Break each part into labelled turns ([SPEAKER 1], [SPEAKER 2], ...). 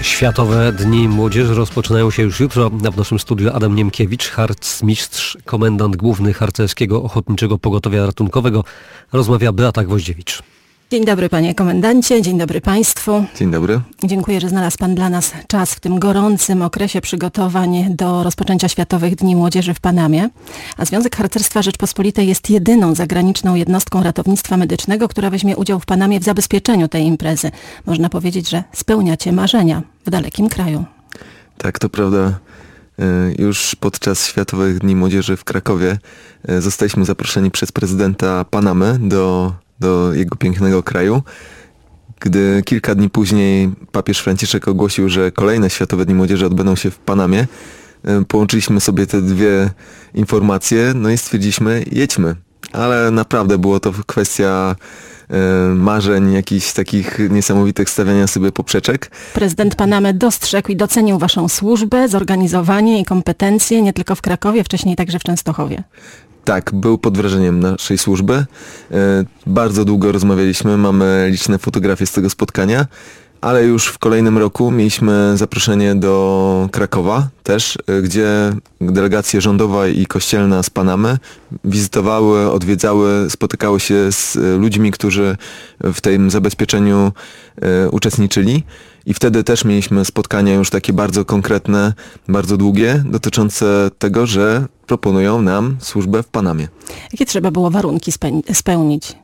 [SPEAKER 1] Światowe Dni Młodzieży rozpoczynają się już jutro. W naszym studiu Adam Niemkiewicz, harcmistrz, komendant główny Harcerskiego Ochotniczego Pogotowia Ratunkowego. Rozmawia Beata Gwoździewicz.
[SPEAKER 2] Dzień dobry panie komendancie, dzień dobry państwu.
[SPEAKER 3] Dzień dobry.
[SPEAKER 2] Dziękuję, że znalazł pan dla nas czas w tym gorącym okresie przygotowań do rozpoczęcia Światowych Dni Młodzieży w Panamie. A Związek Harcerstwa Rzeczpospolitej jest jedyną zagraniczną jednostką ratownictwa medycznego, która weźmie udział w Panamie w zabezpieczeniu tej imprezy. Można powiedzieć, że spełniacie marzenia w dalekim kraju.
[SPEAKER 3] Tak, to prawda. Już podczas Światowych Dni Młodzieży w Krakowie zostaliśmy zaproszeni przez prezydenta Panamy do jego pięknego kraju. Gdy kilka dni później papież Franciszek ogłosił, że kolejne Światowe Dni Młodzieży odbędą się w Panamie, połączyliśmy sobie te dwie informacje, no i stwierdziliśmy, jedźmy. Ale naprawdę było to kwestia marzeń, jakichś takich niesamowitych stawiania sobie poprzeczek.
[SPEAKER 2] Prezydent Panamy dostrzegł i docenił waszą służbę, zorganizowanie i kompetencje nie tylko w Krakowie, wcześniej także w Częstochowie.
[SPEAKER 3] Tak, był pod wrażeniem naszej służby. Bardzo długo rozmawialiśmy, mamy liczne fotografie z tego spotkania, ale już w kolejnym roku mieliśmy zaproszenie do Krakowa też, gdzie delegacje rządowa i kościelna z Panamy wizytowały, odwiedzały, spotykały się z ludźmi, którzy w tym zabezpieczeniu uczestniczyli. I wtedy też mieliśmy spotkania już takie bardzo konkretne, bardzo długie, dotyczące tego, że proponują nam służbę w Panamie.
[SPEAKER 2] Jakie trzeba było warunki spełnić?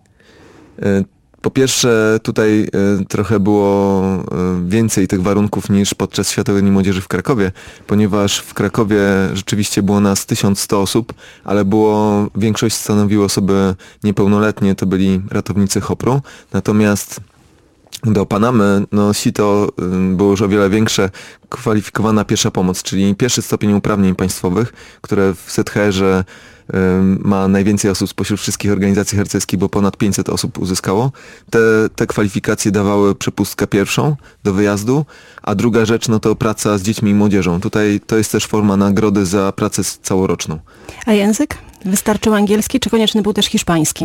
[SPEAKER 3] Po pierwsze, tutaj trochę było więcej tych warunków niż podczas Światowych Dni Młodzieży w Krakowie, ponieważ w Krakowie rzeczywiście było nas 1100 osób, ale większość stanowiły osoby niepełnoletnie, to byli ratownicy HOPR-u, natomiast do Panamy sito było już o wiele większe, kwalifikowana pierwsza pomoc, czyli pierwszy stopień uprawnień państwowych, które w ZHR-ze ma najwięcej osób spośród wszystkich organizacji harcerskich, bo ponad 500 osób uzyskało. Te kwalifikacje dawały przepustkę pierwszą do wyjazdu, a druga rzecz to praca z dziećmi i młodzieżą. Tutaj to jest też forma nagrody za pracę całoroczną.
[SPEAKER 2] A język? Wystarczył angielski, czy konieczny był też hiszpański?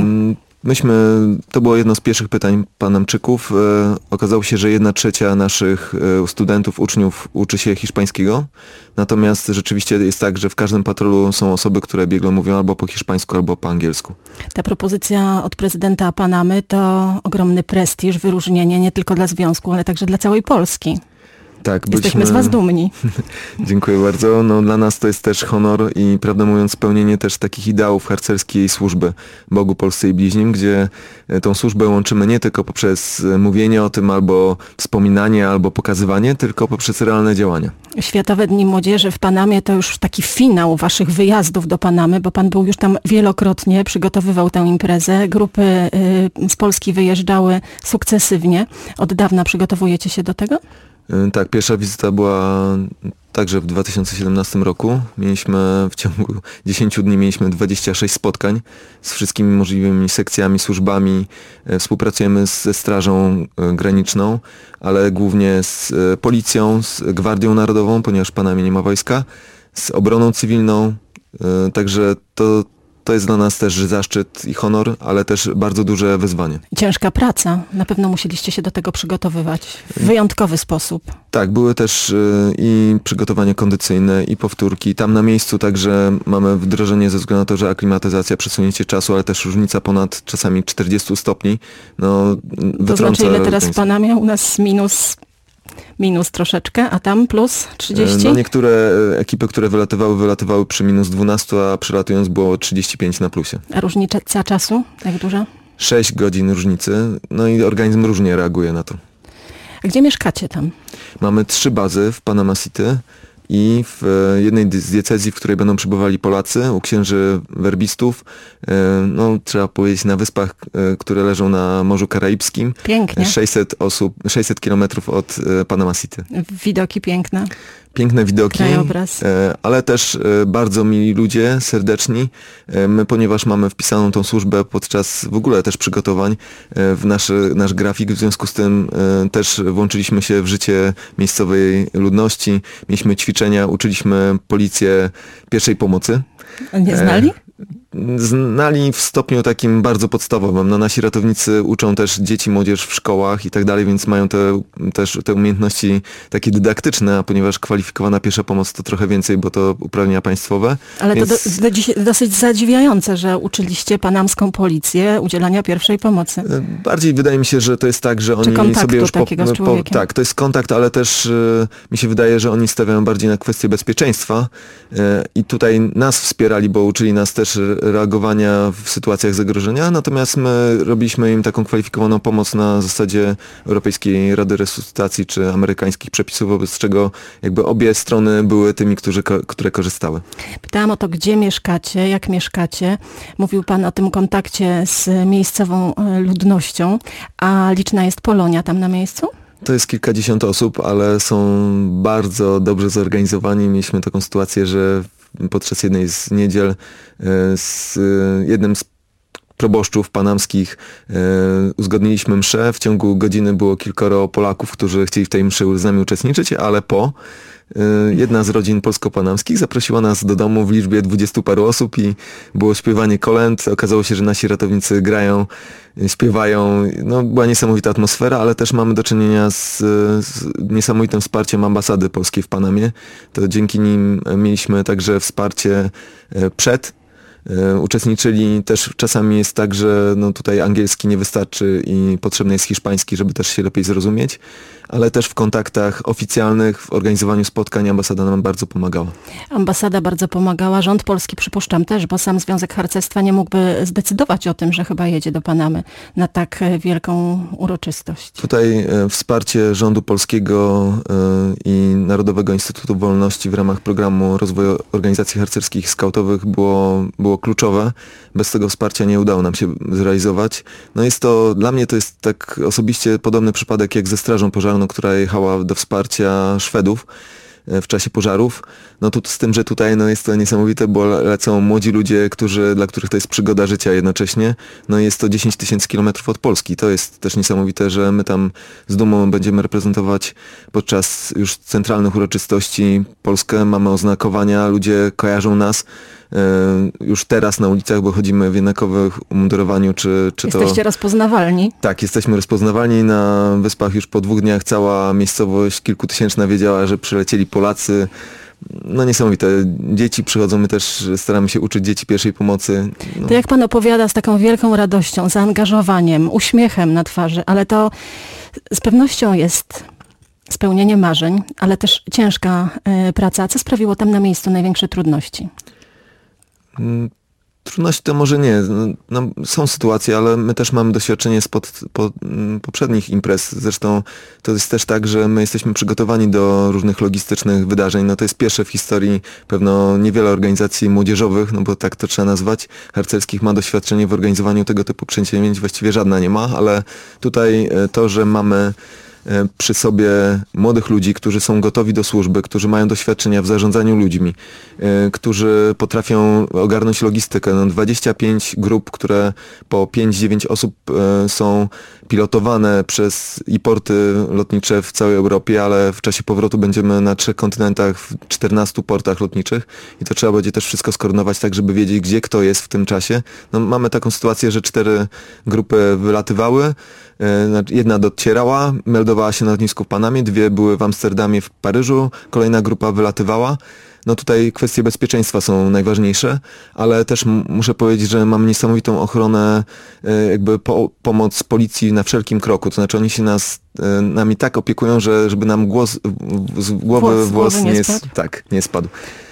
[SPEAKER 3] To było jedno z pierwszych pytań Panamczyków. Okazało się, że 1/3 naszych studentów, uczniów uczy się hiszpańskiego. Natomiast rzeczywiście jest tak, że w każdym patrolu są osoby, które biegle mówią albo po hiszpańsku, albo po angielsku.
[SPEAKER 2] Ta propozycja od prezydenta Panamy to ogromny prestiż, wyróżnienie nie tylko dla związku, ale także dla całej Polski.
[SPEAKER 3] Tak,
[SPEAKER 2] jesteśmy z was dumni.
[SPEAKER 3] Dziękuję bardzo. Dla nas to jest też honor i prawdę mówiąc spełnienie też takich ideałów harcerskiej służby Bogu, Polsce i bliźnim, gdzie tą służbę łączymy nie tylko poprzez mówienie o tym, albo wspominanie, albo pokazywanie, tylko poprzez realne działania.
[SPEAKER 2] Światowe Dni Młodzieży w Panamie to już taki finał waszych wyjazdów do Panamy, bo pan był już tam wielokrotnie, przygotowywał tę imprezę. Grupy z Polski wyjeżdżały sukcesywnie. Od dawna przygotowujecie się do tego?
[SPEAKER 3] Tak, pierwsza wizyta była także w 2017 roku. W ciągu 10 dni mieliśmy 26 spotkań z wszystkimi możliwymi sekcjami, służbami. Współpracujemy ze Strażą Graniczną, ale głównie z Policją, z Gwardią Narodową, ponieważ w Panamie nie ma wojska, z Obroną Cywilną. Także to jest dla nas też zaszczyt i honor, ale też bardzo duże wyzwanie.
[SPEAKER 2] Ciężka praca. Na pewno musieliście się do tego przygotowywać w wyjątkowy sposób. Tak,
[SPEAKER 3] były też i przygotowania kondycyjne, i powtórki. Tam na miejscu także mamy wdrożenie ze względu na to, że aklimatyzacja, przesunięcie czasu, ale też różnica ponad czasami 40 stopni.
[SPEAKER 2] To znaczy ile teraz w Panamie? U nas minus troszeczkę, a tam plus 30?
[SPEAKER 3] Niektóre ekipy, które wylatywały przy minus 12, a przylatując było 35 na plusie.
[SPEAKER 2] A różnica czasu? Jak duża?
[SPEAKER 3] 6 godzin różnicy. I organizm różnie reaguje na to.
[SPEAKER 2] A gdzie mieszkacie tam?
[SPEAKER 3] Mamy 3 bazy w Panama City i w jednej z diecezji, w której będą przybywali Polacy, u księży werbistów, trzeba powiedzieć na wyspach, które leżą na Morzu Karaibskim.
[SPEAKER 2] Pięknie.
[SPEAKER 3] 600 kilometrów od Panama City.
[SPEAKER 2] Widoki piękne.
[SPEAKER 3] Piękne widoki,
[SPEAKER 2] krajobraz.
[SPEAKER 3] Ale też bardzo mili ludzie, serdeczni. My, ponieważ mamy wpisaną tą służbę podczas w ogóle też przygotowań w nasz grafik, w związku z tym też włączyliśmy się w życie miejscowej ludności. Mieliśmy ćwiczenia, uczyliśmy policję pierwszej pomocy.
[SPEAKER 2] Nie znali?
[SPEAKER 3] znali w stopniu takim bardzo podstawowym. No, nasi ratownicy uczą też dzieci, młodzież w szkołach i tak dalej, więc mają też te umiejętności takie dydaktyczne, a ponieważ kwalifikowana pierwsza pomoc to trochę więcej, bo to uprawnienia państwowe.
[SPEAKER 2] Ale
[SPEAKER 3] więc...
[SPEAKER 2] to dosyć zadziwiające, że uczyliście panamską policję udzielania pierwszej pomocy.
[SPEAKER 3] Bardziej wydaje mi się, że to jest tak, że oni sobie już
[SPEAKER 2] takiego z człowiekiem.
[SPEAKER 3] tak, to jest kontakt, ale też mi się wydaje, że oni stawiają bardziej na kwestię bezpieczeństwa i tutaj nas wspierali, bo uczyli nas też reagowania w sytuacjach zagrożenia, natomiast my robiliśmy im taką kwalifikowaną pomoc na zasadzie Europejskiej Rady Resuscytacji czy amerykańskich przepisów, wobec czego jakby obie strony były tymi, które korzystały.
[SPEAKER 2] Pytałam o to, gdzie mieszkacie, jak mieszkacie. Mówił pan o tym kontakcie z miejscową ludnością, a liczna jest Polonia tam na miejscu?
[SPEAKER 3] To jest kilkadziesiąt osób, ale są bardzo dobrze zorganizowani. Mieliśmy taką sytuację, że podczas jednej z niedziel z jednym z proboszczów panamskich uzgodniliśmy mszę. W ciągu godziny było kilkoro Polaków, którzy chcieli w tej mszy z nami uczestniczyć, ale jedna z rodzin polsko-panamskich zaprosiła nas do domu w liczbie 20 paru osób i było śpiewanie kolęd. Okazało się, że nasi ratownicy grają, śpiewają. No, była niesamowita atmosfera, ale też mamy do czynienia z niesamowitym wsparciem ambasady polskiej w Panamie. To dzięki nim mieliśmy także wsparcie przed. Uczestniczyli też, czasami jest tak, że no tutaj angielski nie wystarczy i potrzebny jest hiszpański, żeby też się lepiej zrozumieć, ale też w kontaktach oficjalnych, w organizowaniu spotkań ambasada nam bardzo pomagała.
[SPEAKER 2] Ambasada bardzo pomagała, rząd polski przypuszczam też, bo sam Związek Harcerstwa nie mógłby zdecydować o tym, że chyba jedzie do Panamy na tak wielką uroczystość.
[SPEAKER 3] Tutaj wsparcie rządu polskiego i Narodowego Instytutu Wolności w ramach programu rozwoju organizacji harcerskich i skautowych było kluczowe. Bez tego wsparcia nie udało nam się zrealizować. No dla mnie to jest tak osobiście podobny przypadek jak ze Strażą Pożarną, która jechała do wsparcia Szwedów w czasie pożarów. No tu z tym, że tutaj jest to niesamowite, bo lecą młodzi ludzie, dla których to jest przygoda życia jednocześnie. No jest to 10 000 kilometrów od Polski. To jest też niesamowite, że my tam z dumą będziemy reprezentować podczas już centralnych uroczystości Polskę. Mamy oznakowania, ludzie kojarzą nas już teraz na ulicach, bo chodzimy w jednakowym umundurowaniu, czy
[SPEAKER 2] Jesteście rozpoznawalni?
[SPEAKER 3] Tak, jesteśmy rozpoznawalni. Na Wyspach już po 2 dniach cała miejscowość kilkutysięczna wiedziała, że przylecieli Polacy. No niesamowite. Dzieci przychodzą, my też staramy się uczyć dzieci pierwszej pomocy. No.
[SPEAKER 2] To jak pan opowiada z taką wielką radością, zaangażowaniem, uśmiechem na twarzy, ale to z pewnością jest spełnienie marzeń, ale też ciężka praca. Co sprawiło tam na miejscu największe trudności?
[SPEAKER 3] Trudności to może nie. No, są sytuacje, ale my też mamy doświadczenie z poprzednich imprez. Zresztą to jest też tak, że my jesteśmy przygotowani do różnych logistycznych wydarzeń. No to jest pierwsze w historii, pewno niewiele organizacji młodzieżowych, no bo tak to trzeba nazwać, harcerskich ma doświadczenie w organizowaniu tego typu przedsięwzięć. Właściwie żadna nie ma, ale tutaj to, że mamy przy sobie młodych ludzi, którzy są gotowi do służby, którzy mają doświadczenia w zarządzaniu ludźmi, którzy potrafią ogarnąć logistykę. 25 grup, które po 5-9 osób są pilotowane przez porty lotnicze w całej Europie, ale w czasie powrotu będziemy na 3 kontynentach, w 14 portach lotniczych i to trzeba będzie też wszystko skoordynować tak, żeby wiedzieć, gdzie kto jest w tym czasie. No, mamy taką sytuację, że 4 grupy wylatywały, jedna docierała, meldowała się na lotnisku w Panamie, 2 były w Amsterdamie, w Paryżu, kolejna grupa wylatywała. No tutaj kwestie bezpieczeństwa są najważniejsze, ale też muszę powiedzieć, że mam niesamowitą ochronę, jakby pomoc policji na wszelkim kroku. To znaczy oni się nami tak opiekują, żeby nam z głowy włos nie spadł.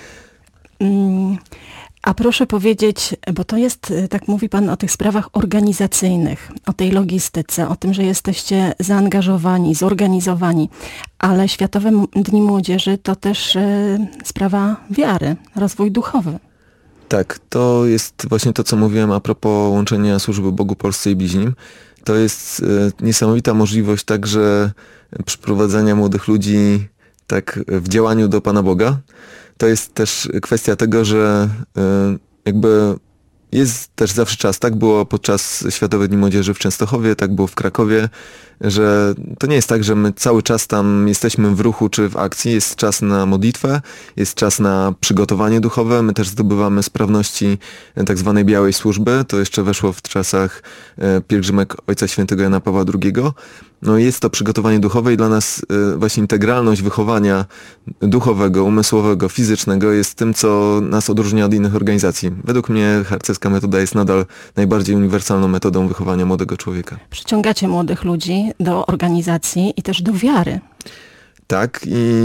[SPEAKER 2] A proszę powiedzieć, bo to jest, tak mówi pan o tych sprawach organizacyjnych, o tej logistyce, o tym, że jesteście zaangażowani, zorganizowani, ale Światowe Dni Młodzieży to też sprawa wiary, rozwój duchowy.
[SPEAKER 3] Tak, to jest właśnie to, co mówiłem a propos łączenia służby Bogu Polsce i bliźnim. To jest niesamowita możliwość także przyprowadzania młodych ludzi tak w działaniu do Pana Boga. To jest też kwestia tego, że jakby jest też zawsze czas. Tak było podczas Światowych Dni Młodzieży w Częstochowie, tak było w Krakowie, że to nie jest tak, że my cały czas tam jesteśmy w ruchu czy w akcji. Jest czas na modlitwę, jest czas na przygotowanie duchowe. My też zdobywamy sprawności tak zwanej białej służby. To jeszcze weszło w czasach pielgrzymek Ojca Świętego Jana Pawła II. No jest to przygotowanie duchowe i dla nas właśnie integralność wychowania duchowego, umysłowego, fizycznego jest tym, co nas odróżnia od innych organizacji. Według mnie harcerska metoda jest nadal najbardziej uniwersalną metodą wychowania młodego człowieka.
[SPEAKER 2] Przyciągacie młodych ludzi do organizacji i też do wiary.
[SPEAKER 3] Tak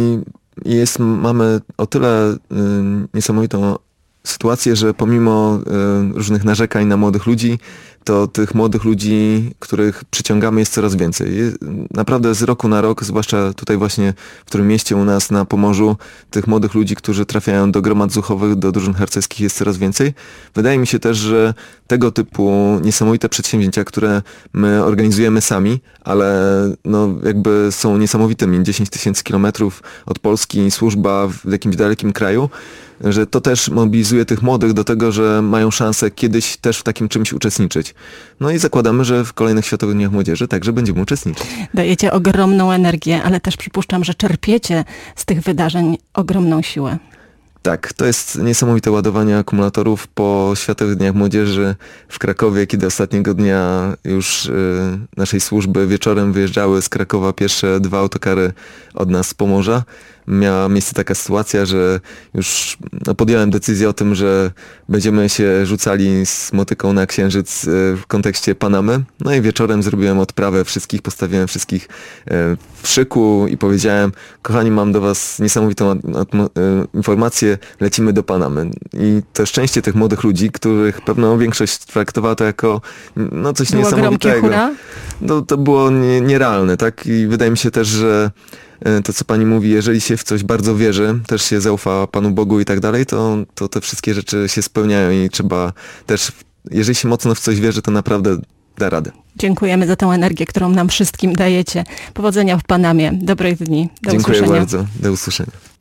[SPEAKER 3] i mamy o tyle niesamowitą sytuację, że pomimo różnych narzekań na młodych ludzi, to tych młodych ludzi, których przyciągamy, jest coraz więcej. Naprawdę z roku na rok, zwłaszcza tutaj właśnie w którym mieście u nas na Pomorzu, tych młodych ludzi, którzy trafiają do gromad duchowych, do drużyn harcerskich jest coraz więcej. Wydaje mi się też, że tego typu niesamowite przedsięwzięcia, które my organizujemy sami, ale no jakby są niesamowitymi, 10 000 kilometrów od Polski, służba w jakimś dalekim kraju, że to też mobilizuje tych młodych do tego, że mają szansę kiedyś też w takim czymś uczestniczyć. No i zakładamy, że w kolejnych Światowych Dniach Młodzieży także będziemy uczestniczyć.
[SPEAKER 2] Dajecie ogromną energię, ale też przypuszczam, że czerpiecie z tych wydarzeń ogromną siłę.
[SPEAKER 3] Tak, to jest niesamowite ładowanie akumulatorów po Światowych Dniach Młodzieży w Krakowie, kiedy ostatniego dnia już naszej służby wieczorem wyjeżdżały z Krakowa pierwsze 2 autokary od nas z Pomorza. Miała miejsce taka sytuacja, że już podjąłem decyzję o tym, że będziemy się rzucali z motyką na Księżyc w kontekście Panamy. No i wieczorem zrobiłem odprawę wszystkich, postawiłem wszystkich w szyku i powiedziałem: kochani, mam do was niesamowitą informację, lecimy do Panamy. I to szczęście tych młodych ludzi, których pewną większość traktowała to jako no coś
[SPEAKER 2] było
[SPEAKER 3] niesamowitego.
[SPEAKER 2] Hura?
[SPEAKER 3] No, to było nierealne, tak? I wydaje mi się też, że to, co pani mówi, jeżeli się w coś bardzo wierzy, też się zaufa Panu Bogu i tak dalej, to te wszystkie rzeczy się spełniają i trzeba też, jeżeli się mocno w coś wierzy, to naprawdę da radę.
[SPEAKER 2] Dziękujemy za tę energię, którą nam wszystkim dajecie. Powodzenia w Panamie. Dobrych dni. Do
[SPEAKER 3] Dziękuję
[SPEAKER 2] usłyszenia.
[SPEAKER 3] bardzo. Do usłyszenia.